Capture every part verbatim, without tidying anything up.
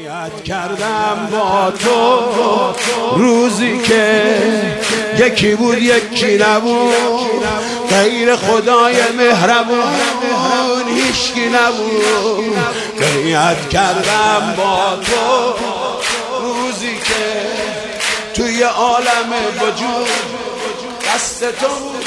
بیعت کردم با تو روزی که یکی بود یکی نبود، غیر خدای مهربون هیچکی نبود. بیعت کردم با تو روزی که توی عالم وجود دست تو بود.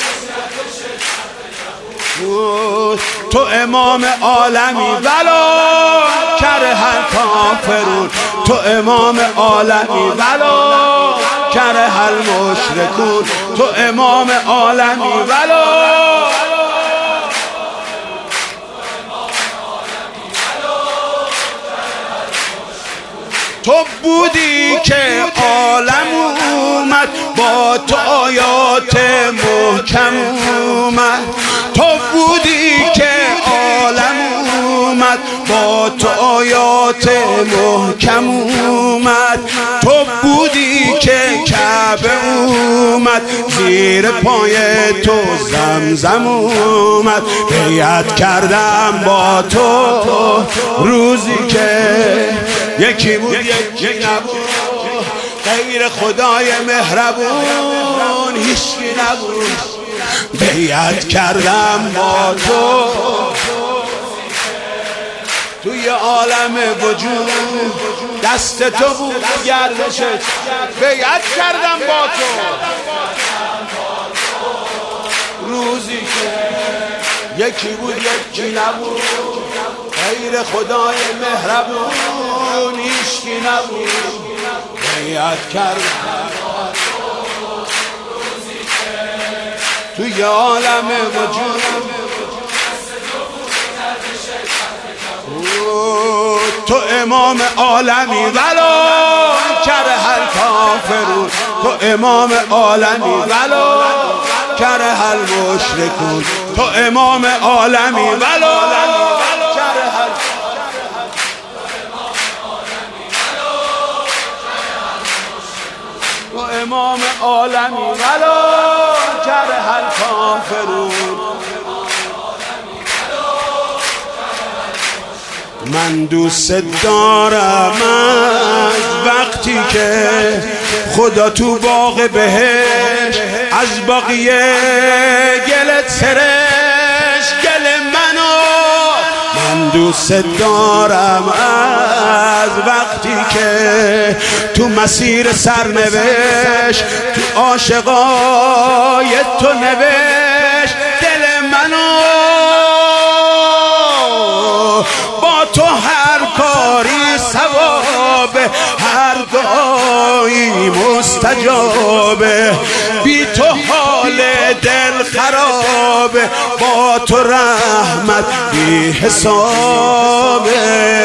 تو امام عالمی ولو کره هر کافرون، تو امام عالمی ولو کره هر مشرکون، تو امام عالمی ولو تو بودی که عالم اومد با تو آیات محکم اومد، تو بودی که عالم اومد با تو آیات محکم اومد، تو بودی که کعبه اومد زیر پای تو زمزم اومد. بیعت کردم با تو روزی که یکی بود یکی نبود، غیر خدای مهربون هیچکی نبود. بیعت کردم با تو توی عالم وجود دست تو بود گردشت. بیعت کردم با تو روزی که یکی بود یکی نبود، غیر خدای مهربون هیچکی نبود. بیعت کردم توی عالم وجود تو امام عالمی ولو کره هر کافرون، تو امام عالمی ولو کره هر مشرکون، تو امام عالمی ولو کره هر تو امام عالمی ولو کره هر کافرون. من دوست دارم از وقتی که خدا تو باغ بهشت از باقیه گلت سرش گل منو. من دوست دارم از وقتی که تو مسیر سرنوشت تو عاشقای تو نوشت دل منو. با تو هر کاری ثوابه، هر دعایی مستجابه، بی تو حال دل خرابه، با تو رحمت بی حسابه.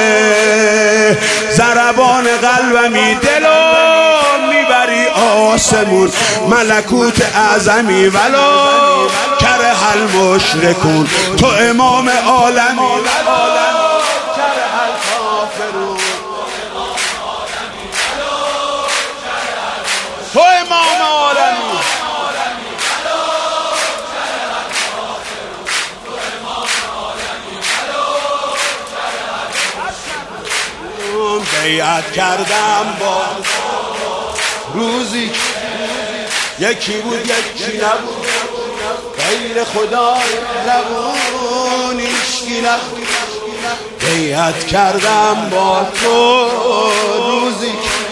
ضربان قلبمی دلو میبری آسمون، ملکوت اعظمی ولو کره هر مشرکون، تو امام عالمی تو امام عالمی. بیعت کردم با روزی یکی بود یکی نبود، غیر خدای مهربون هیچکی نبود. بیعت کردم با تو روزی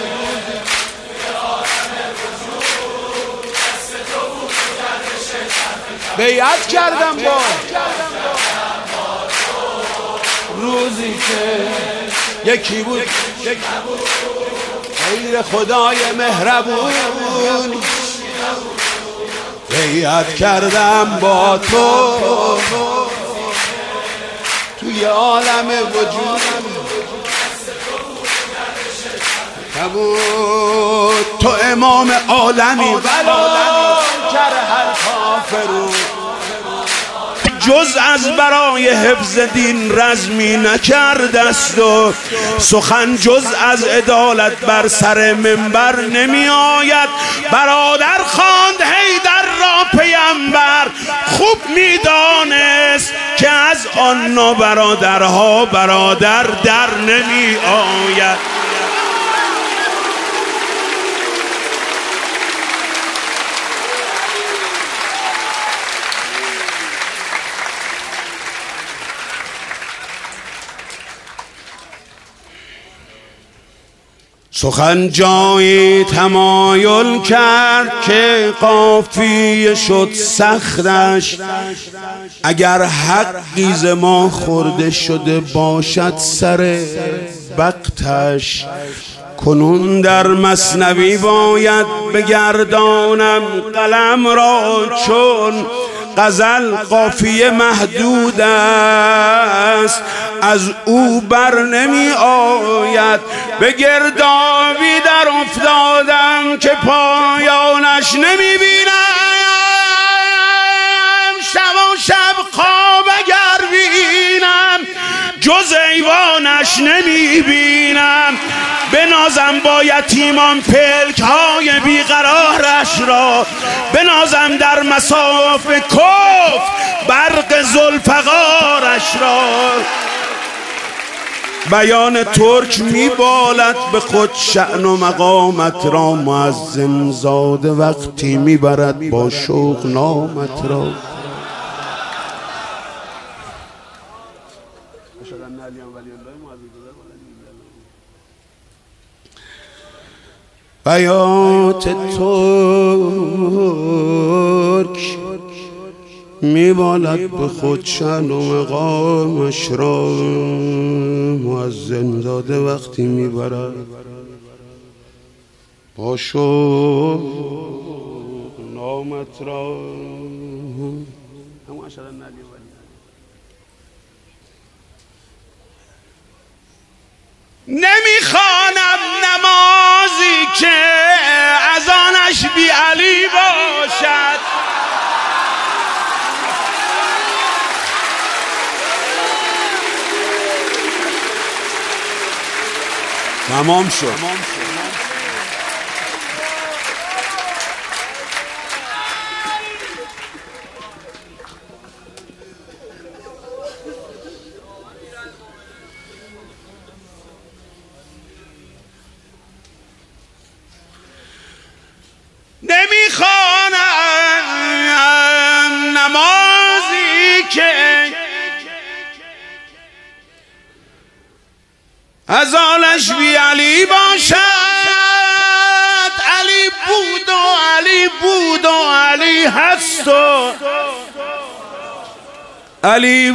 بیعت کردم با روزی که یکی بود غیر خدای مهربون. بیعت کردم با تو توی عالم وجود بود، تو امام عالمی ولو کره هر کافرون. جز از برای حفظ دین رزمی نکرده است و سخن جز از عدالت بر سر منبر نمی آید. برادر خواند حیدر را پیامبر، خوب می دانست که از آن برادرها برادر در نمی آید. سخن جایی تمایل کرد که قافیه شد سختش، اگر حقی ز ما خورده شده باشد سر وقتش. کنون در مثنوی باید بگردانم قلم را، چون غزل قافیه محدود است از او بر نمی آید. به گردابی در افتادم که پایانش نمی بینم، شب و شب خواب اگر بینم جز ایوانش نمی بینم. بنازم با یتیمان پلک های بیقرارش را، بنازم در مصاف کف برق ذوالفقارش را. بیان ترک میبالد به خود شأن و مقامت را، مؤذن زاده وقتی میبرد با شوق نامت را. بیات ترک میبالد به خود شأن و مقامش را، مؤذن زاده وقتی میبرد با شوق نامت را. نمیخوانم نمازی که اذانش بی علی باشد، تمام شد. نمیخوانم نمازی که اذانش بی علی باشد. علی بود و علی بود و علی هست و علی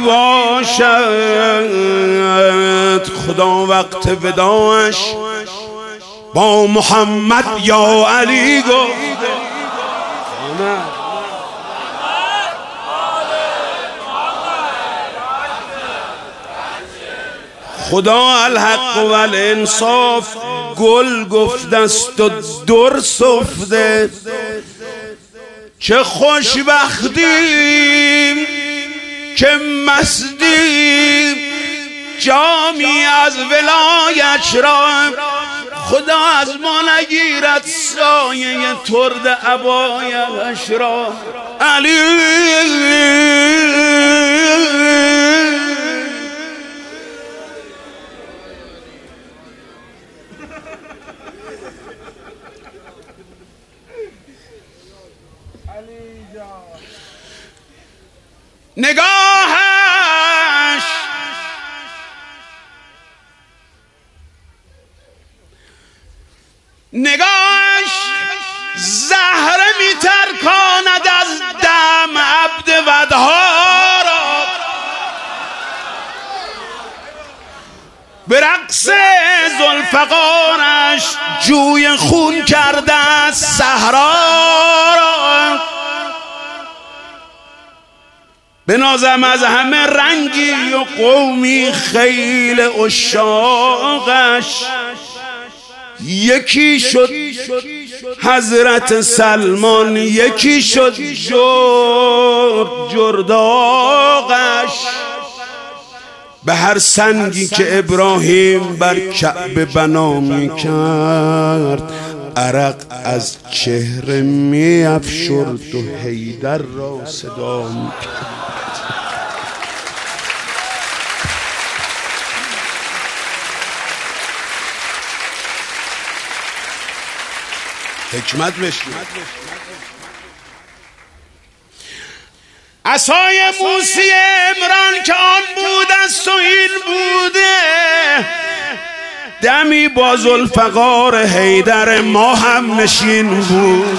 باشد. خدا وقت وداعش با محمد یا علی گفت، خدا الحق و الانصاف گل گفتست و در سفته. چه خوشبختیم که مستیم جامی از ولایت را. خدا از ما نگیرد سایه ترد عبایش را. علی نگاهش نگاهش زهره میترکاند از دم عبد ودها را. به رقص ذوالفقارش جوی خون کرده از صحرا را. بنازم از همه رنگی و قومی خیل عشاقش. یکی شد حضرت سلمان، یکی شد جرد جرداغش. به هر سنگی که ابراهیم بر کعبه بنا می کرد عرق از چهره می افشرد و حیدر را صدا می کرد. حکمت بشنید. عصای موسی عمران که آن بود است و این بوده، دمی با ذوالفقار حیدر ما هم نشین بود،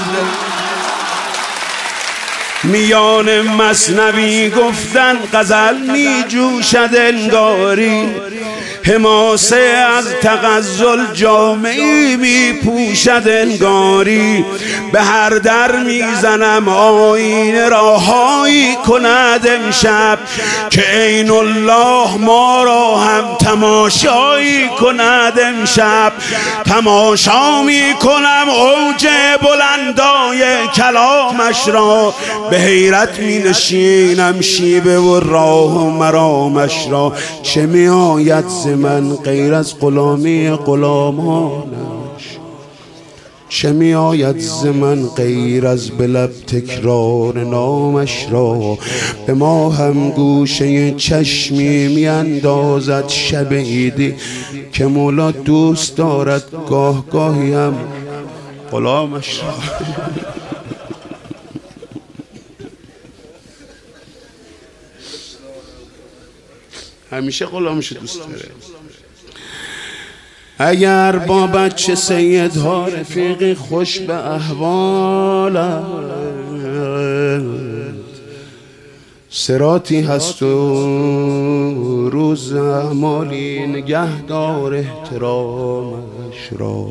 میان مثنوی گفتن غزل می جوشد انگاری، حماسه از تغزل جامعی می پوشد انگاری، به هر در میزنم آینه راهایی کند امشب، که عین الله ما را هم تماشایی کند امشب. تماشا می کنم اوج بلندای کلامش را، به حیرت می نشینم شیبه و راه و مرامش را. چه می آید ز من غیر از غلامی غلامانش، چه می آید ز من غیر از به لب تکرار نامش را. به ما هم گوشه چشمی می اندازد شب عیدی، که مولا دوست دارد گاه گاهی هم غلامش را. همیشه غلامش دوست داره. اگر با بچه سیدها رفیقی خوش به احوالت، صراطی هست و روز اعمالی نگهدار احترامش را.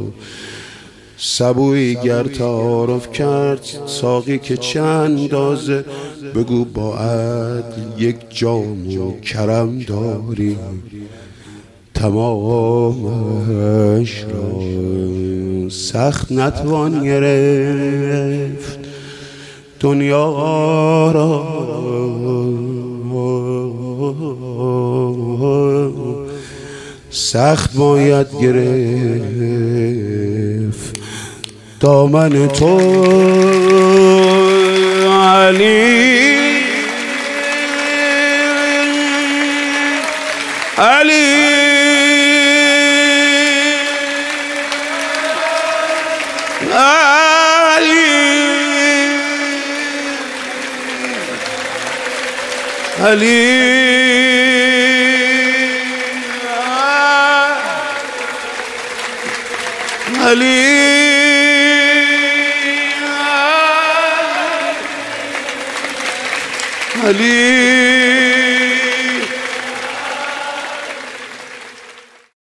سبویی گر تعارف کرد ساقی که چه اندازه، بگو با عدل یک جام و کرم داری، تمامش را. سخت نتوان گرفت دنیا را، سخت باید گرفت دامن تو علی. علی علی علی علی